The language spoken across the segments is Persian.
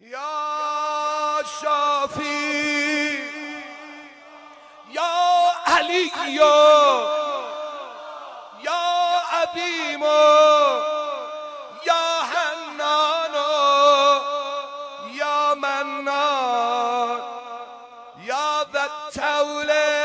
یا شافی یا علی یا عظیم یا حنان یا منان یا ذا الطول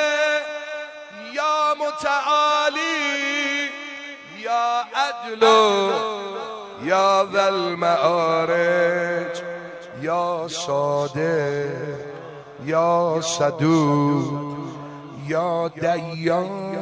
یا متعالی یا عدل یا ذا المعارج یا ساده یا صدوق یا دیان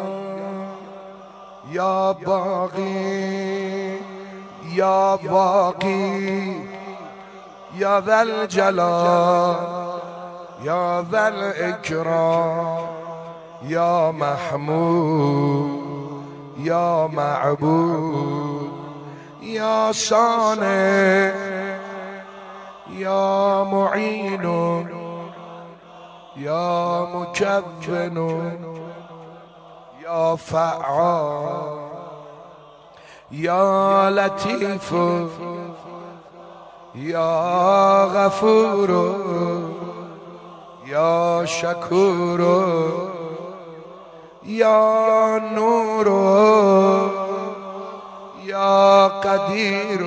یا باقی یا باقی یا ذا الجلال یا ذا الاکرام یا محمود یا معبود یا صانع یا معین یا مکون یا فعال یا لطیف یا غفور یا شکور یا نور یا قدیر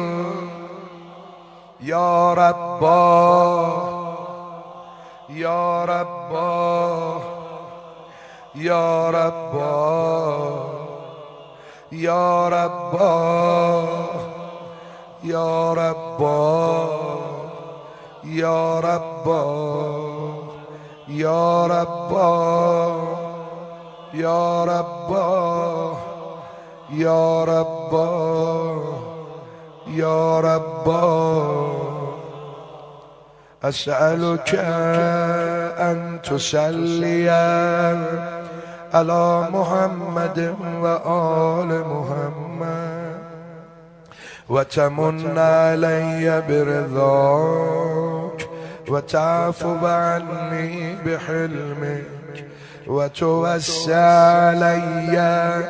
یا ربا یا ربا یا ربا یا ربا یا ربا یا ربا یا ربا یا ربا یا ربا یا ربا اسألك ان تصلي على محمد وآل محمد وتمن علي برضاك وتعفو عني بحلمك وتوسع علي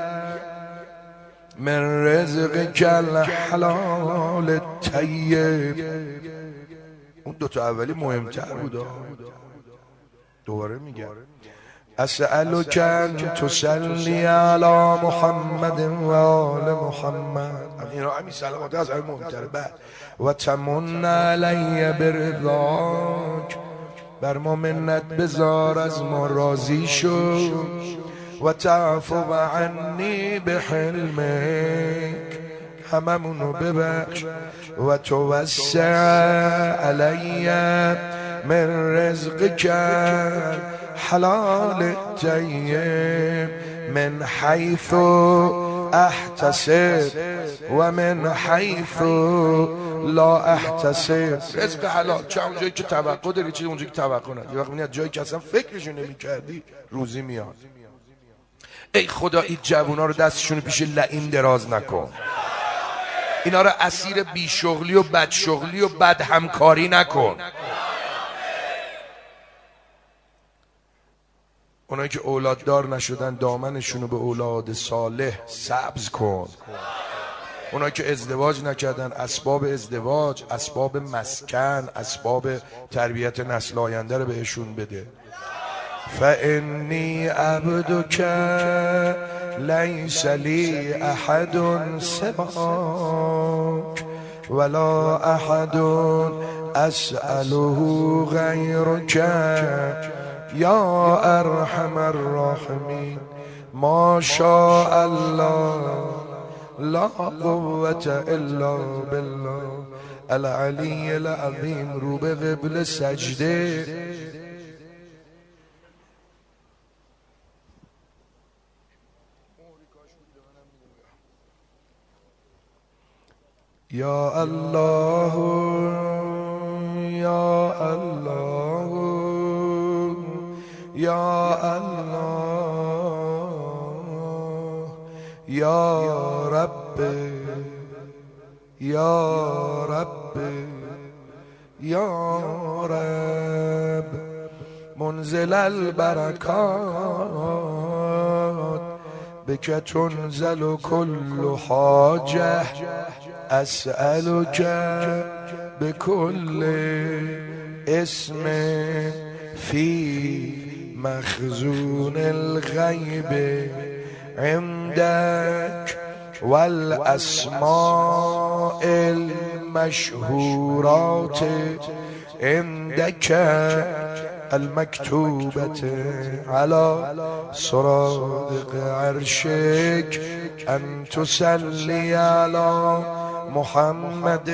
من رزقك الحلال الطيب. اون دوتا اولی مهمتر بود. دوباره میگم اسألك ان تصلي على محمد و آل محمد. اینا همین سلامات از همین مهمتر. بعد و تمن علی برضاک، بر ما منت بذار، از ما راضی شو. و تعفو عنی بحلمک، هممونو ببخش. و توسع علی من رزقک حلال طیب من حیث احتسب و من حیث لا احتسب. رزق حلال، چه اونجایی که توقع داری، چه اونجایی که توقع نداری. یه وقت میاد جایی که اصلا فکرشو نمی‌کردی روزی میاد. ای خدا این جوونا رو دستشون پیش لعین دراز نکن. اینا رو اسیر بیشغلی و بدشغلی و بد همکاری نکن. اونایی که اولاددار نشدن دامنشون رو به اولاد صالح سبز کن. اونایی که ازدواج نکردن اسباب ازدواج، اسباب مسکن، اسباب تربیت نسل آینده رو بهشون بده. فإنی عبدک لیس لی احد سواک ولا احد اسأله غیرک یا ارحم الراحمین. ما شاء الله لا قوة الا بالله العلی العظیم. رو به قبل سجده. یا الله یا الله یا الله یا رب یا رب یا رب منزل البرکات بك تنزل كل حاجة. أسألك بكل اسم في مخزون الغيب عندك والأسماء المشهورات عندك المكتوبة على سرادق عرشك أن تصلي على محمد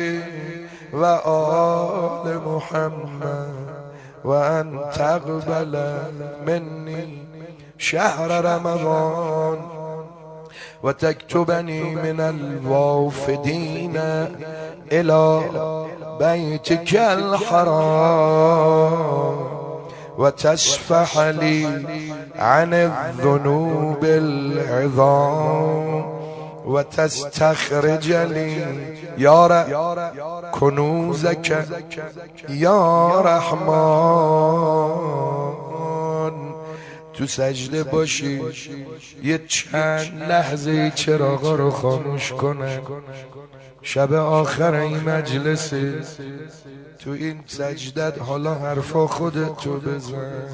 وآل محمد وأن تقبل مني شهر رمضان وتكتبني من الوافدين إلى بيتك الحرام وتسفح لي عن الذنوب العظام وتستخرج لي كنوزك يا رحمن. تو سجده باشی یه چند لحظه چراغا رو خاموش کنن، شب آخر این مجلس، تو این سجدت حالا حرفا خودتو بزن.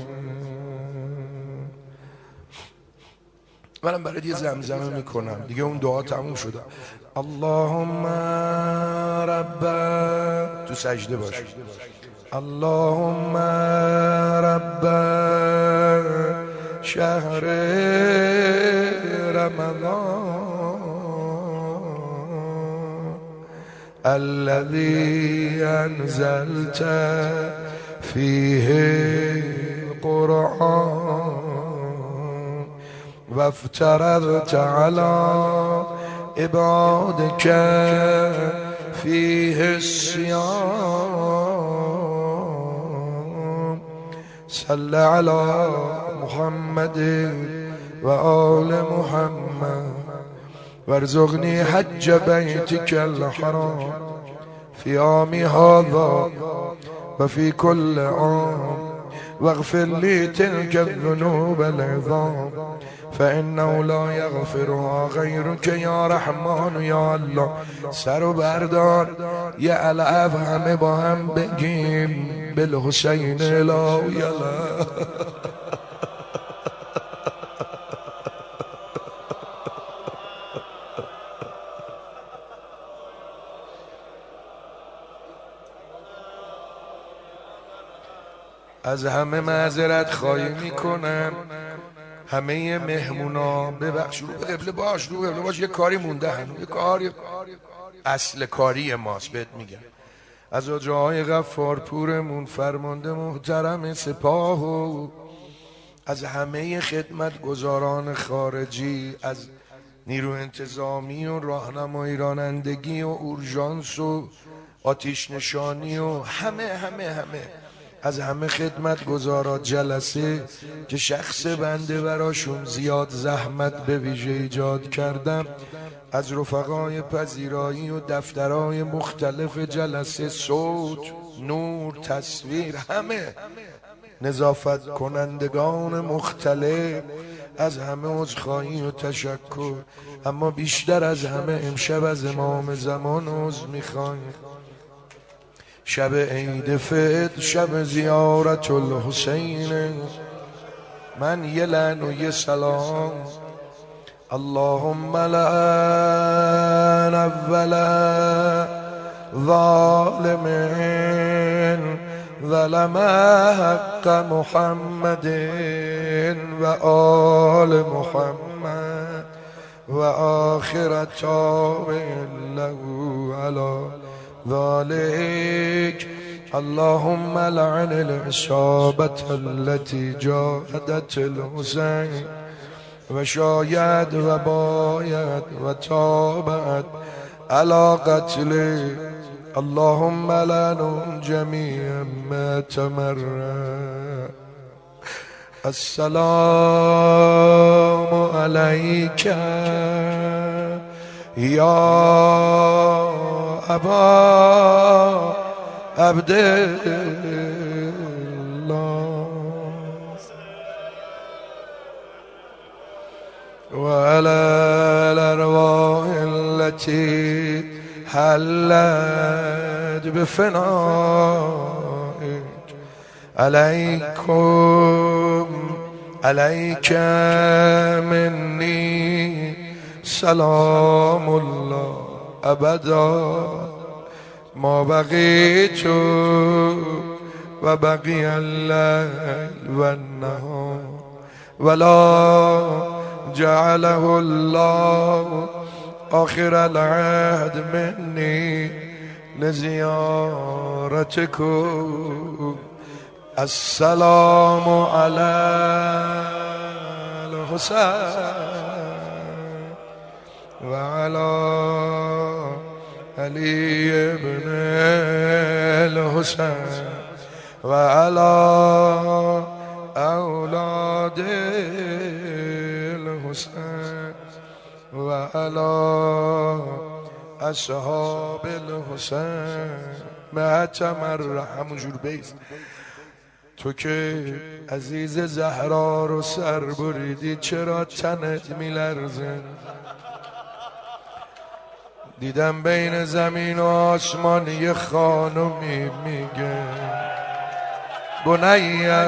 منم برای یه زمزمه میکنم دیگه، اون دعا تموم شده. اللهم رب، تو سجده باش، اللهم رب شهر رمضان الذي أنزلت فيه القرآن وافترضت على عبادك فيه الصيام صل على محمد وآل محمد وارزقني حج بيتك الحرام في عام هذا وفي كل عام واغفر لي تلك الذنوب العظام فإنه لا يغفرها غيرك يا رحمن يا الله. سر و بردار یه العب همه با هم بگیم بالحسین لا یلا. از همه معذرت خواهی میکنم، همه مهمونا ببخش. رو به قبله باش، رو به قبله باش، یه کاری مونده هنوز، یه کاری اصل کاری ماست بهت میگم. از آجای غفارپورمون فرمانده محترم سپاه و از همه خدمتگزاران خارجی، از نیرو انتظامی و راهنمایی رانندگی و اورژانس و آتش نشانی و همه از همه خدمتگزاران جلسه که شخص بنده براشون زیاد زحمت به ویژه ایجاد کردم، از رفقای پذیرایی و دفترهای مختلف جلسه، صوت، نور، تصویر، همه نظافت کنندگان مختلف، از همه عذرخواهی و تشکر. اما بیشتر از همه امشب از امام زمان عذر میخوایم. شب عید فطر، شب زیارت الحسین، من یه لعن و یه سلام. اللهم لعن اول ظالم ظلم حق محمد و آل محمد و آخر تابع له علی ذلك. اللهم لعن العصابة التي جاهدت الحسين وشايد وبايد وتابعت على قتله. اللهم لعنهم جميعا ما تمرد. السلام عليك يا أبا عبد الله وعلى الأرواح التي حلت بفنائك عليكم عليك مني سلام الله أبدا ما بقيت وبقي الليل والنهار ولا جعله الله آخر العهد مني لزيارتكم السلام على الحسين وعلى علي بن الحسين وعلى أولاد الحسين وعلى أصحاب الحسين معتمر همونجور بیست. تو که عزیز زهرا رو سر بریدی چرا تنت میلرزه؟ دیدم بین زمین و آسمان یه خانمی میگه بنیه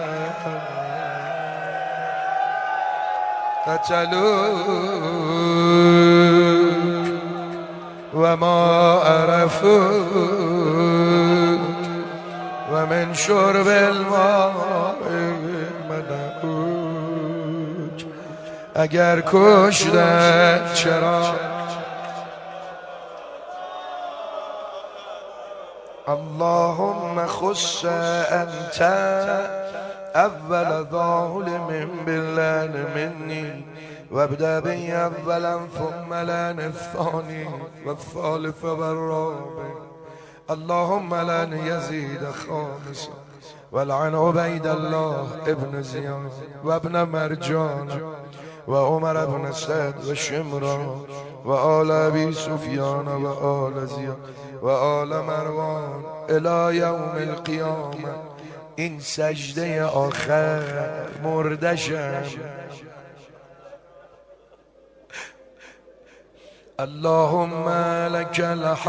قتلوا و ما عرفوا و من شرب الماء منعوج. اگر کشتن چرا اللهم خص انت اول ظالم باللعن مني وابدأ بي اولا ثم لعن الثاني والثالث والرابع. اللهم لعن يزيد خامسا ولعن عبيد الله ابن زياد وابن مرجان وعمر بن سعد وشمران وآل أبي سفيان وآل زياد وآل مروان إلى يوم القيامة. این سجده آخر مردشم. اللهم لك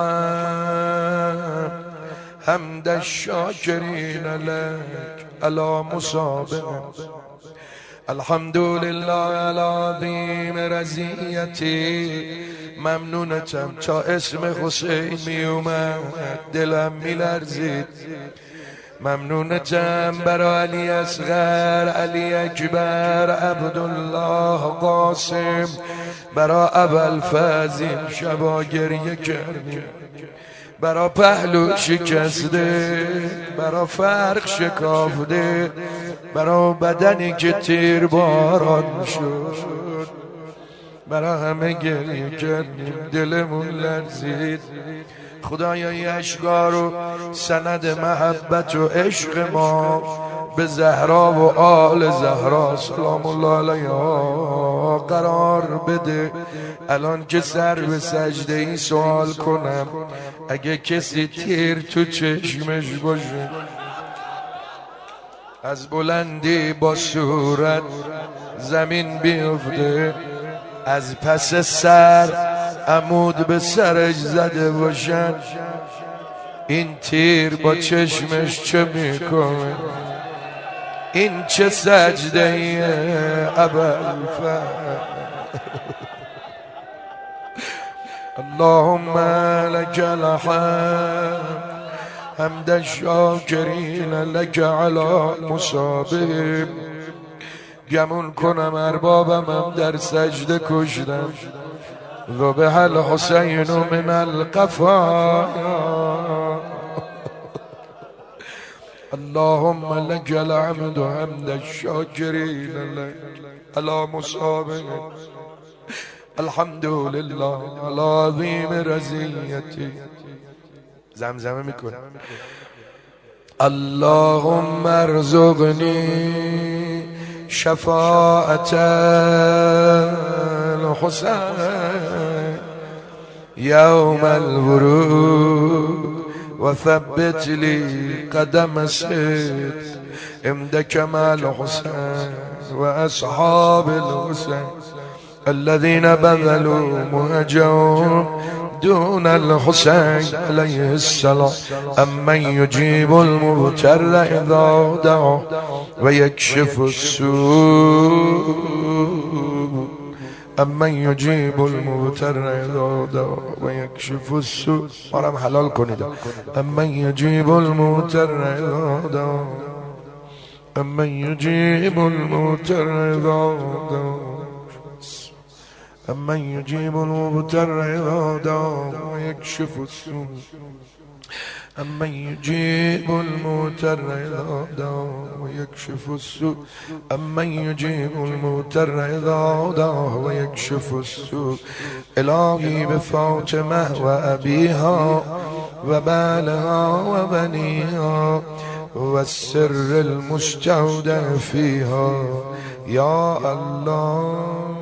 الحمد حمد الشاكرين لك على مصابهم. الحمد لله على عظیم رضیتی. ممنونتم تا اسم حسین می اومد دلم می لرزید. ممنونتم برای علی اصغر، علی اکبر، عبدالله قاسم، برای ابوالفضل شبا گریه کردیم، برای پهلو شکسته، برای فرق شکافته، برای بدنی که تیر باران شد، برای همه گریه کردیم دلمون لرزید. خدایا این اشکار و سند محبت و عشق ما به زهرا و آل زهرا سلام الله علیها قرار بده. الان که سر به سجده این سوال کنم اگه کسی تیر تو چشمش باشه از بلندی با صورت زمین بیفته، از پس سر عمود به سرش زده باشن، این تیر با چشمش چه میکنه؟ این چه سجده ایه ابوالفضل؟ اللهم لك الحمد حمد الشاکرین لك على مصابهم. گمون کنم اربابم هم در سجده کشدم. ذبح الحسین من القفایا. اللهم لك الحمد حمد الشاكرين لك على مصابهم. الحمد لله على عظیم رضیتی. زمزمه میکنه اللهم ارزقني شفاعة الحسين يوم الورود وثبت لي قدم صدق عندك مع الحسين وأصحاب الحسين الذين بذلوا مهجهم دون الحسين عليه السلام أمن يجيب المضطر إذا دعا ويكشف السوء أمن يجيب المضطر إذا دعا ويكشف السوء حرام حلال کنید أمن يجيب المضطر إذا دعا أمن يجيب المضطر إذا دعا أمن يجيب المضطر إذا دعا ويكشف السوء أمن يجيب المضطر إذا دعا ويكشف السوء أمن يجيب المضطر إذا دعا ويكشف السوء إلهي بفاطمة وأبيها وبالها وبنيها والسر المستودع فيها يا الله